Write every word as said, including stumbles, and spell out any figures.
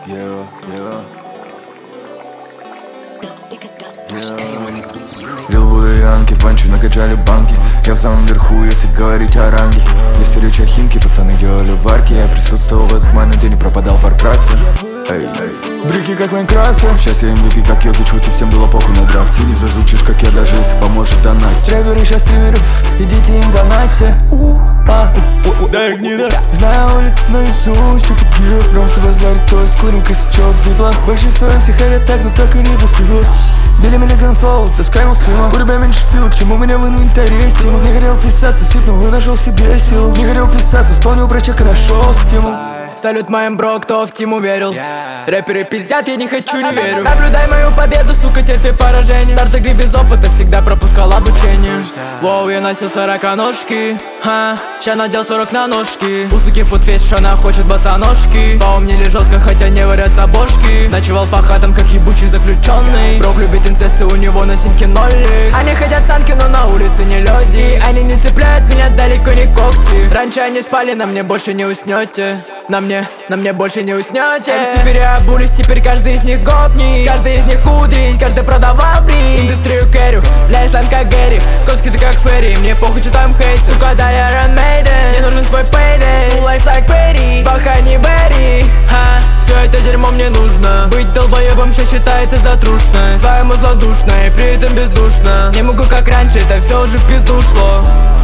Yeah, yeah. Лил Буда и Янки, панчи накачали банки. Я в самом верху, если говорить о ранге. Если речь о Химке, пацаны делали варки. Я присутствовал в этот момент и не пропадал в Варкрафте. Эй, эй. Брики как в Майнкрафте. Сейчас я эм ви пи как Йокич, хоть и всем было похуй на драфте. Не зазвучишь как я, даже если поможет донать. Рэперы сейчас стримеров, идите им донатьте. У-а, у-у-у, дай гнида. Знаю улицы наизусть, что купил. Просто базарит тост, курим косячок, зыбла. Большинство эм си харят так, но так и не достигут. Били Миллиган Фолд, соскаймил сыма. У ребят меньше фил, к чему меня в инвентаре стимул. Не хотел писаться, сыпнул и нашел себе силу. Не хотел писаться, вспомнил про чек и нашел стимул. Салют моим бро, кто в тиму верил. Рэперы пиздят, я не хочу, не верю. Наблюдай мою победу, сука, терпи поражение. Старт игры без опыта, всегда пропускал обучение. Воу, я носил сороконожки, ха, ща надел сорок на ножки. У суки футфейс, что она хочет босоножки. Поумнели жестко, хотя не варятся бошки. Ночевал по хатам, как ебучий заключенный. Брок любит инцесты, у него на симке нолик. Они хотят санки, но на улице не люди. Они не цепляют меня, далеко не когти. Раньше они спали, на мне больше не уснете. На мне, на мне больше не уснете. эм си переобулись, теперь каждый из них гопник. Каждый из них худрить, каждый продавал брик. Индустрию кэрю, бля, ислам как Гэри. Скользкий ты как Ферри, мне похуй, что там хейт. Сука, да я Iron Maiden, мне нужен свой payday. Full life like Perry, баха не Берри. Ха, все это дерьмо мне нужно. Быть долбоебом сейчас считается за трушность. Твоему злодушно и при этом бездушно. Не могу как раньше, это все уже в пизду шло.